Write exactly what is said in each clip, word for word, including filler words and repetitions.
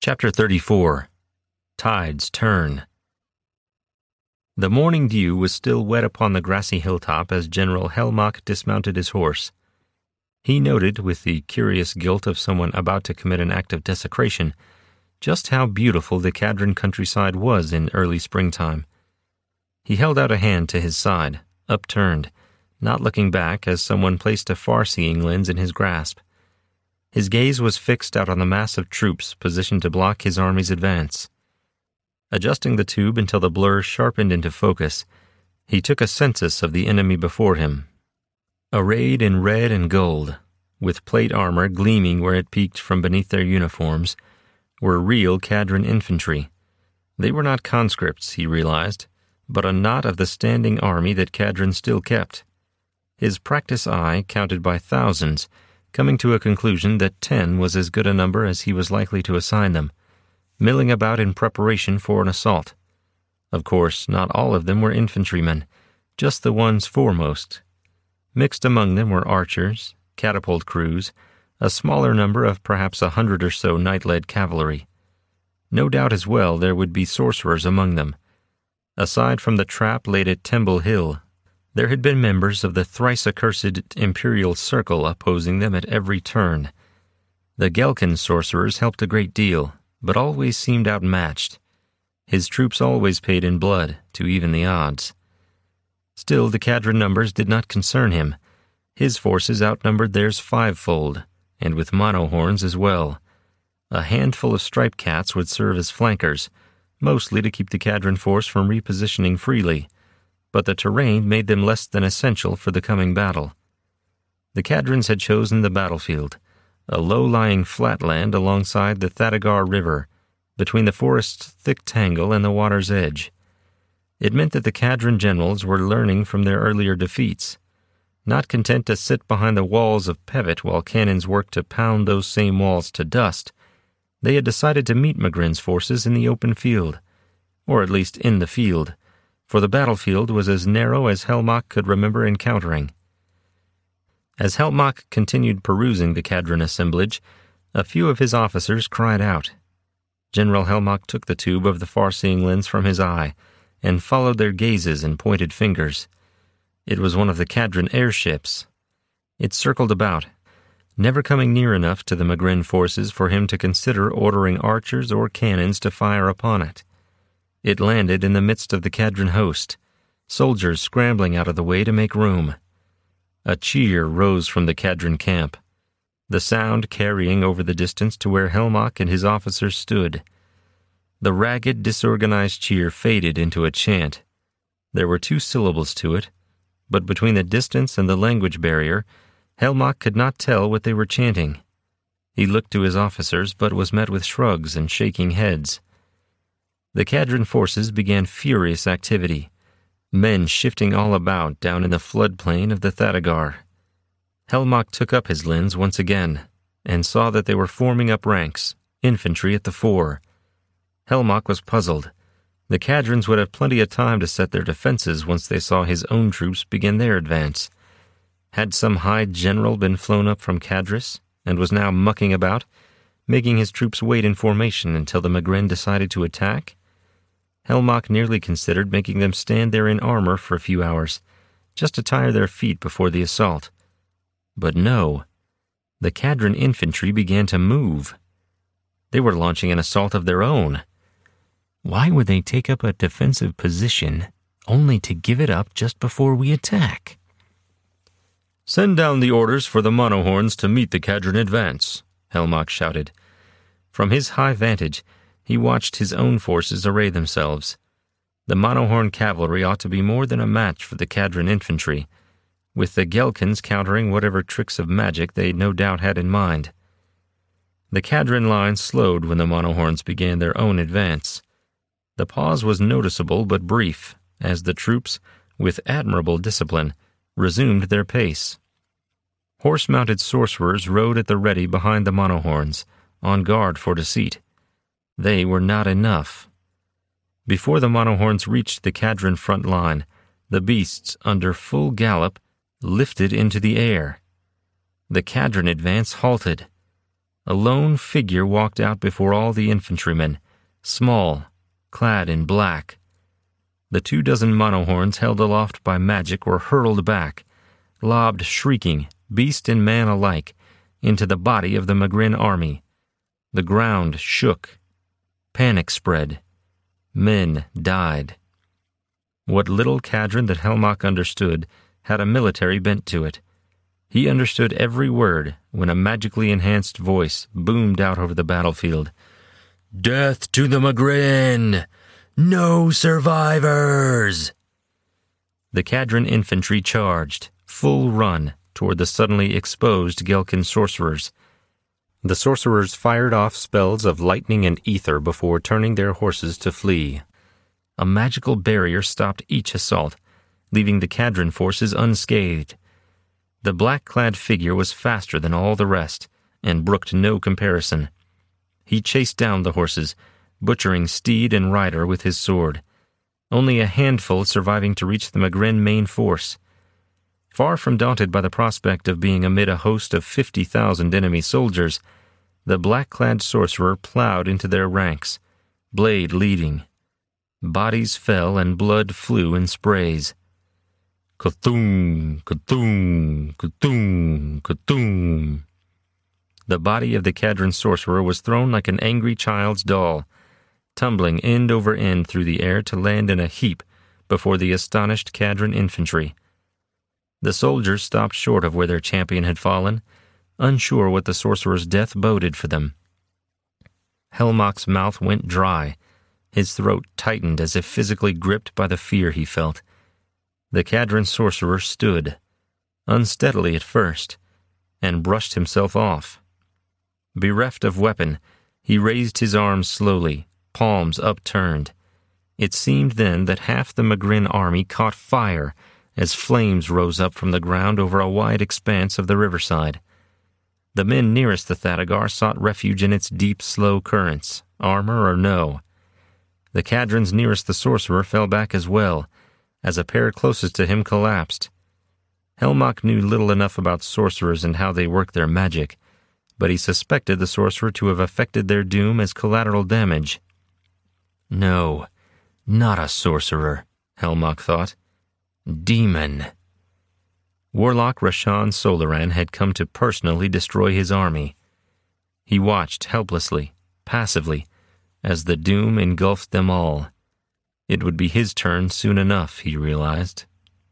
Chapter thirty-four. Tides Turn. The morning dew was still wet upon the grassy hilltop as General Helmach dismounted his horse. He noted, with the curious guilt of someone about to commit an act of desecration, just how beautiful the Cadron countryside was in early springtime. He held out a hand to his side, upturned, not looking back as someone placed a far-seeing lens in his grasp. His gaze was fixed out on the mass of troops positioned to block his army's advance. Adjusting the tube until the blur sharpened into focus, he took a census of the enemy before him. Arrayed in red and gold, with plate armor gleaming where it peeked from beneath their uniforms, were real Cadron infantry. They were not conscripts, he realized, but a knot of the standing army that Cadron still kept. His practice eye counted by thousands, coming to a conclusion that ten was as good a number as he was likely to assign them, milling about in preparation for an assault. Of course, not all of them were infantrymen, just the ones foremost. Mixed among them were archers, catapult crews, a smaller number of perhaps a hundred or so knight-led cavalry. No doubt as well there would be sorcerers among them. Aside from the trap laid at Temple Hill, there had been members of the thrice-accursed Imperial Circle opposing them at every turn. The Gelkin sorcerers helped a great deal, but always seemed outmatched. His troops always paid in blood, to even the odds. Still, the Cadron numbers did not concern him. His forces outnumbered theirs fivefold, and with monohorns as well. A handful of striped cats would serve as flankers, mostly to keep the Cadron force from repositioning freely, but the terrain made them less than essential for the coming battle. The Cadrons had chosen the battlefield, a low-lying flatland alongside the Thadagar River, between the forest's thick tangle and the water's edge. It meant that the Cadron generals were learning from their earlier defeats. Not content to sit behind the walls of Pevet while cannons worked to pound those same walls to dust, they had decided to meet Magrin's forces in the open field, or at least in the field, for the battlefield was as narrow as Helmach could remember encountering. As Helmach continued perusing the Cadron assemblage, a few of his officers cried out. General Helmach took the tube of the far-seeing lens from his eye and followed their gazes and pointed fingers. It was one of the Cadron airships. It circled about, never coming near enough to the Magrin forces for him to consider ordering archers or cannons to fire upon it. It landed in the midst of the Cadron host, soldiers scrambling out of the way to make room. A cheer rose from the Cadron camp, the sound carrying over the distance to where Helmach and his officers stood. The ragged, disorganized cheer faded into a chant. There were two syllables to it, but between the distance and the language barrier, Helmach could not tell what they were chanting. He looked to his officers, but was met with shrugs and shaking heads. The Cadron forces began furious activity, men shifting all about down in the floodplain of the Thadagar. Helmach took up his lens once again, and saw that they were forming up ranks, infantry at the fore. Helmach was puzzled. The Cadrons would have plenty of time to set their defenses once they saw his own troops begin their advance. Had some high general been flown up from Cadris, and was now mucking about, making his troops wait in formation until the Magrin decided to attack? Helmach nearly considered making them stand there in armor for a few hours, just to tire their feet before the assault. But no, the Cadron infantry began to move. They were launching an assault of their own. Why would they take up a defensive position only to give it up just before we attack? "Send down the orders for the monohorns to meet the Cadron advance," Helmach shouted. From his high vantage, he watched his own forces array themselves. The monohorn cavalry ought to be more than a match for the Cadron infantry, with the Gelkins countering whatever tricks of magic they no doubt had in mind. The Cadron line slowed when the monohorns began their own advance. The pause was noticeable but brief, as the troops, with admirable discipline, resumed their pace. Horse-mounted sorcerers rode at the ready behind the monohorns, on guard for deceit. They were not enough. Before the monohorns reached the Cadron front line, the beasts, under full gallop, lifted into the air. The Cadron advance halted. A lone figure walked out before all the infantrymen, small, clad in black. The two dozen monohorns held aloft by magic were hurled back, lobbed shrieking, beast and man alike, into the body of the Magrin army. The ground shook. Panic spread. Men died. What little Kadrin that Helmach understood had a military bent to it. He understood every word when a magically enhanced voice boomed out over the battlefield. "Death to the Magrin! No survivors!" The Kadrin infantry charged, full run, toward the suddenly exposed Gelkin sorcerers. The sorcerers fired off spells of lightning and ether before turning their horses to flee. A magical barrier stopped each assault, leaving the Kadrin forces unscathed. The black-clad figure was faster than all the rest, and brooked no comparison. He chased down the horses, butchering steed and rider with his sword. Only a handful surviving to reach the Magrin main force. Far from daunted by the prospect of being amid a host of fifty thousand enemy soldiers, the black-clad sorcerer plowed into their ranks, blade leading. Bodies fell and blood flew in sprays. Kathum, kathum, kathum, kathum. The body of the Kadrin sorcerer was thrown like an angry child's doll, tumbling end over end through the air to land in a heap before the astonished Kadrin infantry. The soldiers stopped short of where their champion had fallen, unsure what the sorcerer's death boded for them. Helmach's mouth went dry, his throat tightened as if physically gripped by the fear he felt. The Kadrin sorcerer stood, unsteadily at first, and brushed himself off. Bereft of weapon, he raised his arms slowly, palms upturned. It seemed then that half the Magrin army caught fire as flames rose up from the ground over a wide expanse of the riverside. The men nearest the Thanagar sought refuge in its deep, slow currents, armor or no. The Kadrins nearest the sorcerer fell back as well, as a pair closest to him collapsed. Helmach knew little enough about sorcerers and how they work their magic, but he suspected the sorcerer to have affected their doom as collateral damage. No, not a sorcerer, Helmach thought. Demon. Warlock Rashan Solaran had come to personally destroy his army. He watched helplessly, passively, as the doom engulfed them all. It would be his turn soon enough, he realized.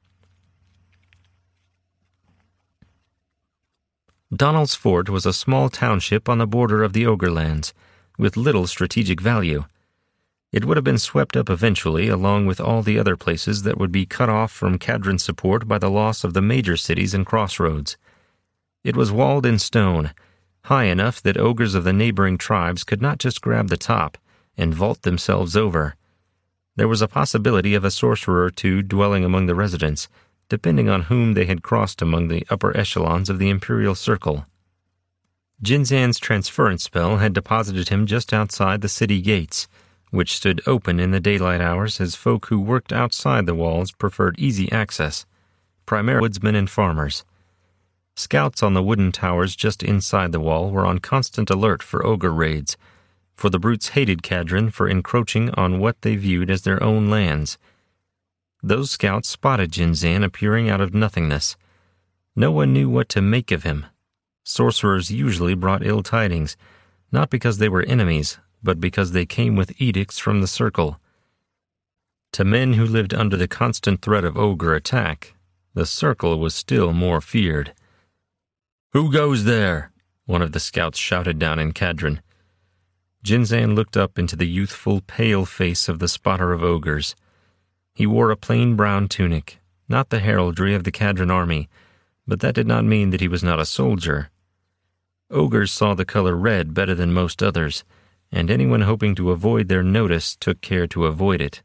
Donald's Fort was a small township on the border of the Ogre Lands, with little strategic value. It would have been swept up eventually, along with all the other places that would be cut off from Kadrin support by the loss of the major cities and crossroads. It was walled in stone, high enough that ogres of the neighboring tribes could not just grab the top and vault themselves over. There was a possibility of a sorcerer or two dwelling among the residents, depending on whom they had crossed among the upper echelons of the Imperial Circle. Jinzan's transference spell had deposited him just outside the city gates, which stood open in the daylight hours as folk who worked outside the walls preferred easy access, primarily woodsmen and farmers. Scouts on the wooden towers just inside the wall were on constant alert for ogre raids, for the brutes hated Kadrin for encroaching on what they viewed as their own lands. Those scouts spotted Jinzan appearing out of nothingness. No one knew what to make of him. Sorcerers usually brought ill tidings, not because they were enemies, but because they came with edicts from the Circle. To men who lived under the constant threat of ogre attack, the Circle was still more feared. "Who goes there?" one of the scouts shouted down in Kadrin. Jinzan looked up into the youthful, pale face of the spotter of ogres. He wore a plain brown tunic, not the heraldry of the Kadrin army, but that did not mean that he was not a soldier. Ogres saw the color red better than most others, and anyone hoping to avoid their notice took care to avoid it.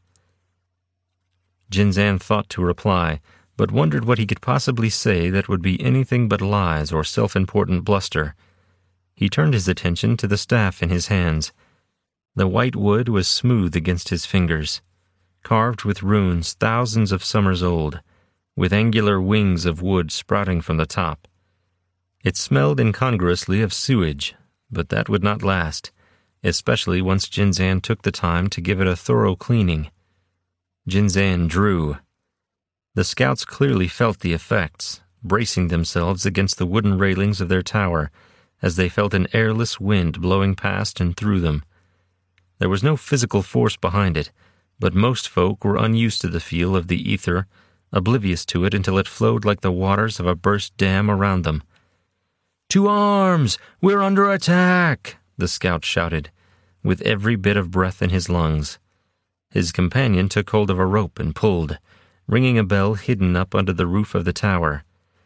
Jinzan thought to reply, but wondered what he could possibly say that would be anything but lies or self-important bluster. He turned his attention to the staff in his hands. The white wood was smooth against his fingers, carved with runes thousands of summers old, with angular wings of wood sprouting from the top. It smelled incongruously of sewage, but that would not last, especially once Jinzan took the time to give it a thorough cleaning. Jinzan drew. The scouts clearly felt the effects, bracing themselves against the wooden railings of their tower as they felt an airless wind blowing past and through them. There was no physical force behind it, but most folk were unused to the feel of the ether, oblivious to it until it flowed like the waters of a burst dam around them. "To arms! We're under attack!" the scout shouted, with every bit of breath in his lungs. His companion took hold of a rope and pulled, ringing a bell hidden up under the roof of the tower.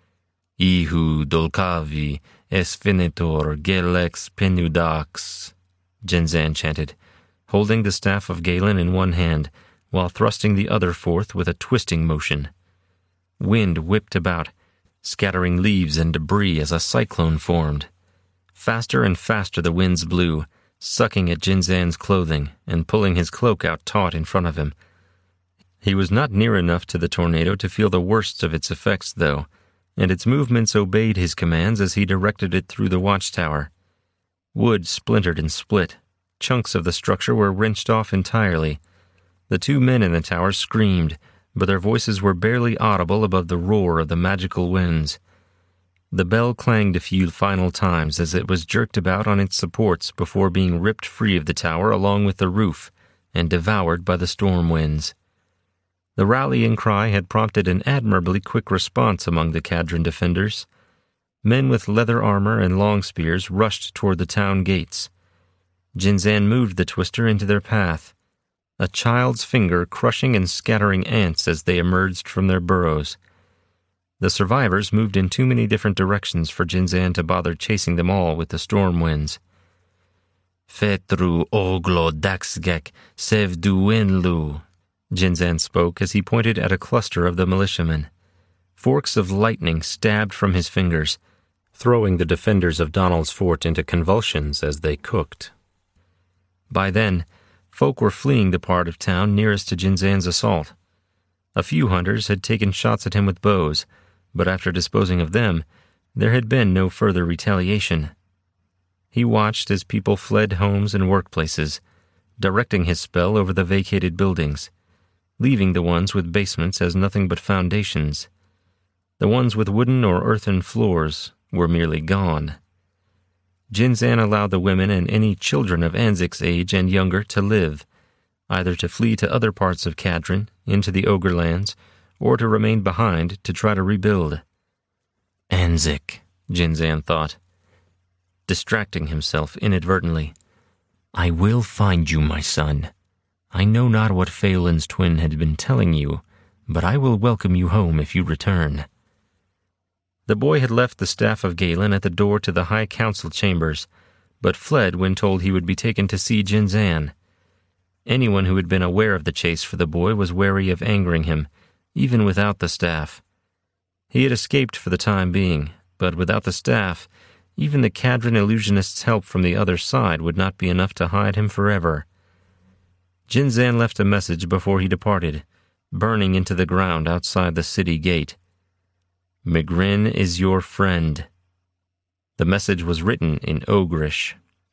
"Ihu dolkavi esfinitor gelex penudax," Jinzan chanted, holding the staff of Galen in one hand, while thrusting the other forth with a twisting motion. Wind whipped about, scattering leaves and debris as a cyclone formed. Faster and faster the winds blew, sucking at Jinzan's clothing and pulling his cloak out taut in front of him. He was not near enough to the tornado to feel the worst of its effects, though, and its movements obeyed his commands as he directed it through the watchtower. Wood splintered and split. Chunks of the structure were wrenched off entirely. The two men in the tower screamed, but their voices were barely audible above the roar of the magical winds. The bell clanged a few final times as it was jerked about on its supports before being ripped free of the tower along with the roof and devoured by the storm winds. The rallying cry had prompted an admirably quick response among the Kadran defenders. Men with leather armor and long spears rushed toward the town gates. Jinzan moved the twister into their path, a child's finger crushing and scattering ants as they emerged from their burrows. The survivors moved in too many different directions for Jinzan to bother chasing them all with the storm winds. "Fetru oglo daxgek sevduenlu," Jinzan spoke as he pointed at a cluster of the militiamen. Forks of lightning stabbed from his fingers, throwing the defenders of Donald's fort into convulsions as they cooked. By then, folk were fleeing the part of town nearest to Jinzan's assault. A few hunters had taken shots at him with bows, but after disposing of them, there had been no further retaliation. He watched as people fled homes and workplaces, directing his spell over the vacated buildings, leaving the ones with basements as nothing but foundations. The ones with wooden or earthen floors were merely gone. Jinzan allowed the women and any children of Anzik's age and younger to live, either to flee to other parts of Kadran, into the Ogre lands, or to remain behind to try to rebuild. Anzik, Jinzan thought, distracting himself inadvertently. "I will find you, my son. I know not what Phelan's twin had been telling you, but I will welcome you home if you return." The boy had left the staff of Galen at the door to the High Council chambers, but fled when told he would be taken to see Jinzan. Anyone who had been aware of the chase for the boy was wary of angering him, even without the staff. He had escaped for the time being, but without the staff, even the Kadran illusionist's help from the other side would not be enough to hide him forever. Jinzan left a message before he departed, burning into the ground outside the city gate. "Migrin is your friend." The message was written in Ogrish.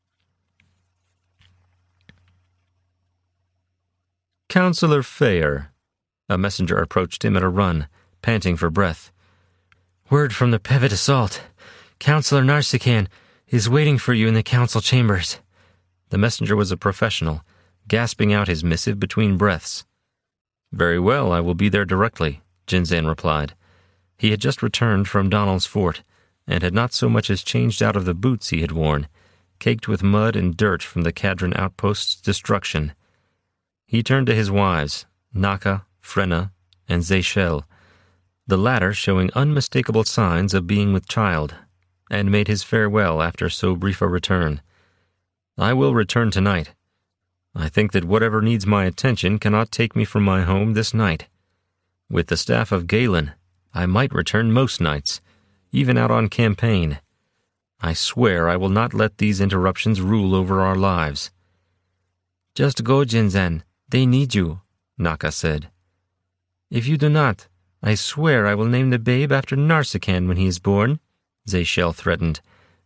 "Councillor Fair." A messenger approached him at a run, panting for breath. "Word from the Pevet assault. Councillor Narsican is waiting for you in the council chambers." The messenger was a professional, gasping out his missive between breaths. "Very well, I will be there directly," Jinzan replied. He had just returned from Donald's fort, and had not so much as changed out of the boots he had worn, caked with mud and dirt from the Kadran outpost's destruction. He turned to his wives, Naka, Frenna, and Zeychel, the latter showing unmistakable signs of being with child, and made his farewell after so brief a return. "I will return tonight. I think that whatever needs my attention cannot take me from my home this night. With the staff of Galen, I might return most nights, even out on campaign. I swear I will not let these interruptions rule over our lives." "Just go, Jinzan. They need you," Naka said. "If you do not, I swear I will name the babe after Narsican when he is born," Zeychel threatened,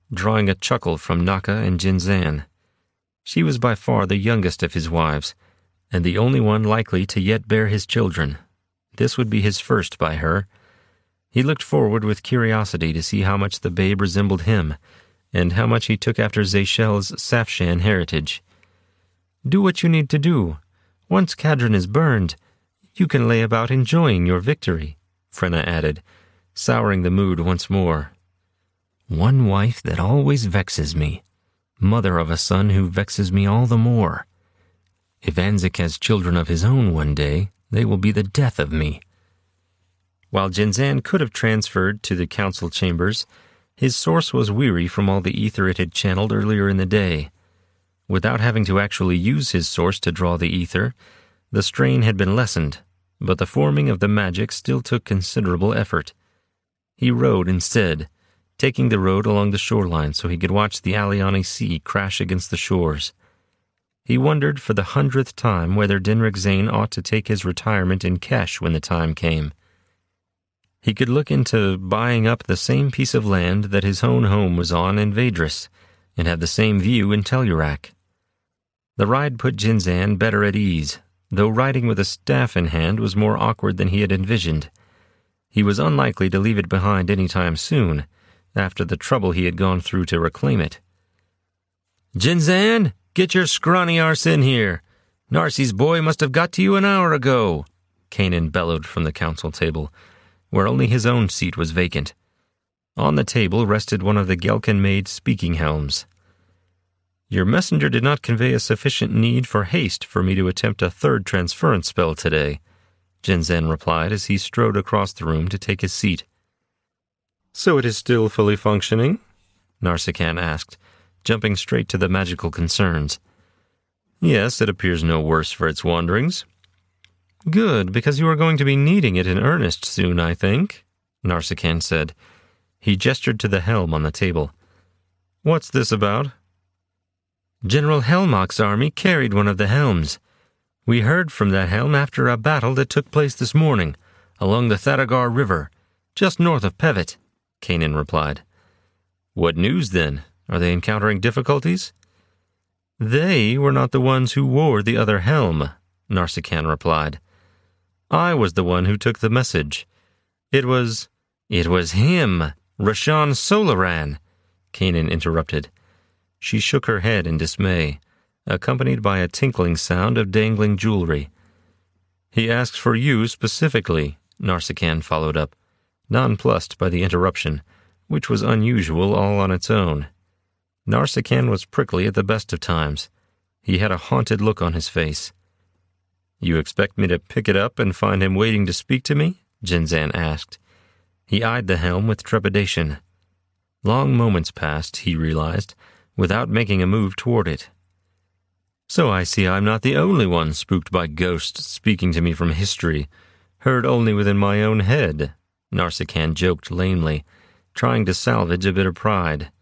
drawing a chuckle from Naka and Jinzan. She was by far the youngest of his wives, and the only one likely to yet bear his children. This would be his first by her. He looked forward with curiosity to see how much the babe resembled him, and how much he took after Zayshel's Safshan heritage. "Do what you need to do. Once Kadron is burned, you can lay about enjoying your victory," Frenna added, souring the mood once more. "One wife that always vexes me, mother of a son who vexes me all the more. If Anzik has children of his own one day, they will be the death of me." While Jinzan could have transferred to the council chambers, his source was weary from all the ether it had channeled earlier in the day. Without having to actually use his source to draw the ether, the strain had been lessened, but the forming of the magic still took considerable effort. He rowed instead, taking the road along the shoreline so he could watch the Aliani Sea crash against the shores. He wondered for the hundredth time whether Dinrik Zane ought to take his retirement in Kesh when the time came. He could look into buying up the same piece of land that his own home was on in Vedris, and have the same view in Tellurach. The ride put Jinzan better at ease, though riding with a staff in hand was more awkward than he had envisioned. He was unlikely to leave it behind any time soon, after the trouble he had gone through to reclaim it. "Jinzan, get your scrawny arse in here. Narcy's boy must have got to you an hour ago," Kanan bellowed from the council table, where only his own seat was vacant. On the table rested one of the Gelkin-made speaking helms. "Your messenger did not convey a sufficient need for haste for me to attempt a third transference spell today," Jinzan replied as he strode across the room to take his seat. "So it is still fully functioning?" Narsichan asked, jumping straight to the magical concerns. "Yes, it appears no worse for its wanderings." "Good, because you are going to be needing it in earnest soon, I think," Narsichan said. He gestured to the helm on the table. "What's this about?" "General Helmach's army carried one of the helms. We heard from that helm after a battle that took place this morning, along the Thadagar River, just north of Pevet," Kanan replied. "What news, then? Are they encountering difficulties?" "They were not the ones who wore the other helm," Narsichan replied. "I was the one who took the message. It was... It was him, Rashan Solaran," Kanan interrupted. She shook her head in dismay, accompanied by a tinkling sound of dangling jewelry. "He asked for you specifically," Narsichan followed up, nonplussed by the interruption, which was unusual all on its own. Narsichan was prickly at the best of times. He had a haunted look on his face. "You expect me to pick it up and find him waiting to speak to me?" Jinzan asked. He eyed the helm with trepidation. Long moments passed, he realized, without making a move toward it. "So I see I'm not the only one spooked by ghosts speaking to me from history, heard only within my own head," Narsichan joked lamely, trying to salvage a bit of pride.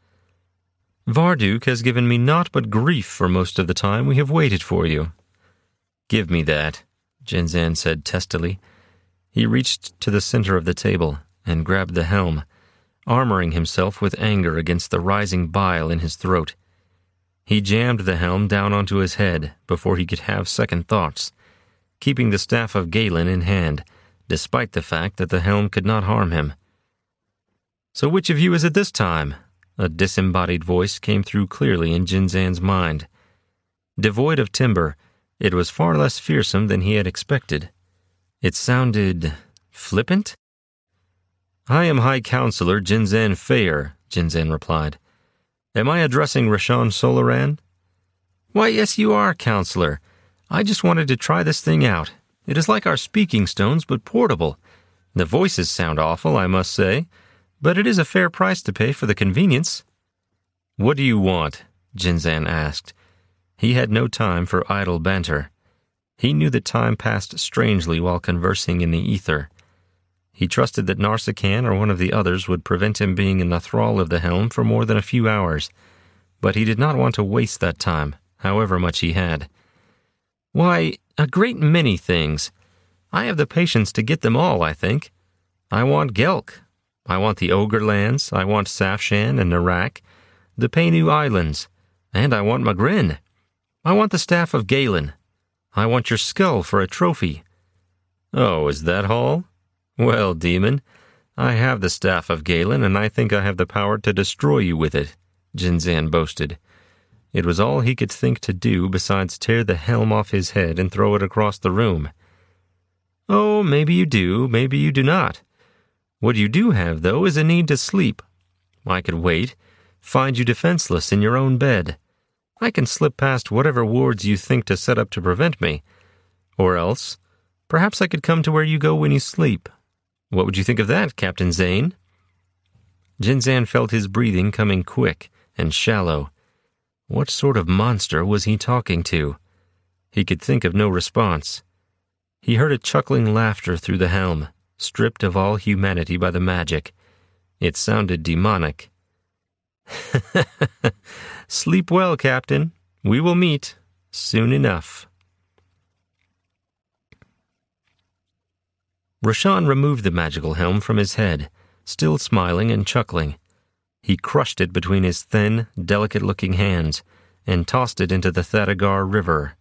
"Varduk has given me naught but grief for most of the time we have waited for you." "Give me that," Jinzan said testily. He reached to the center of the table and grabbed the helm, armoring himself with anger against the rising bile in his throat. He jammed the helm down onto his head before he could have second thoughts, keeping the staff of Galen in hand, despite the fact that the helm could not harm him. "So which of you is it this time?" A disembodied voice came through clearly in Jinzan's mind. Devoid of timbre, it was far less fearsome than he had expected. It sounded flippant? "I am High Counselor Jinzan Fayer," Jinzan replied. "Am I addressing Rashan Solaran?" "Why, yes you are, Counselor. I just wanted to try this thing out. It is like our speaking stones, but portable. The voices sound awful, I must say, but it is a fair price to pay for the convenience." "What do you want?" Jinzan asked. He had no time for idle banter. He knew that time passed strangely while conversing in the ether. He trusted that Narsichan or one of the others would prevent him being in the thrall of the helm for more than a few hours, but he did not want to waste that time, however much he had. "Why, a great many things. I have the patience to get them all, I think. I want Gelk. I want the Ogre lands. I want Safshan and Narak. the Painu Islands, and I want Magrin. I want the staff of Galen. I want your skull for a trophy." "Oh, is that all? Well, demon, I have the staff of Galen, and I think I have the power to destroy you with it," Jinzan boasted. It was all he could think to do besides tear the helm off his head and throw it across the room. "Oh, maybe you do, maybe you do not. What you do have, though, is a need to sleep. I could wait, find you defenseless in your own bed. I can slip past whatever wards you think to set up to prevent me. Or else, perhaps I could come to where you go when you sleep. What would you think of that, Captain Zane?" Jinzan felt his breathing coming quick and shallow. What sort of monster was he talking to? He could think of no response. He heard a chuckling laughter through the helm, stripped of all humanity by the magic. It sounded demonic. "Sleep well, Captain. We will meet soon enough." Roshan removed the magical helm from his head, still smiling and chuckling. He crushed it between his thin, delicate-looking hands and tossed it into the Thadagar River.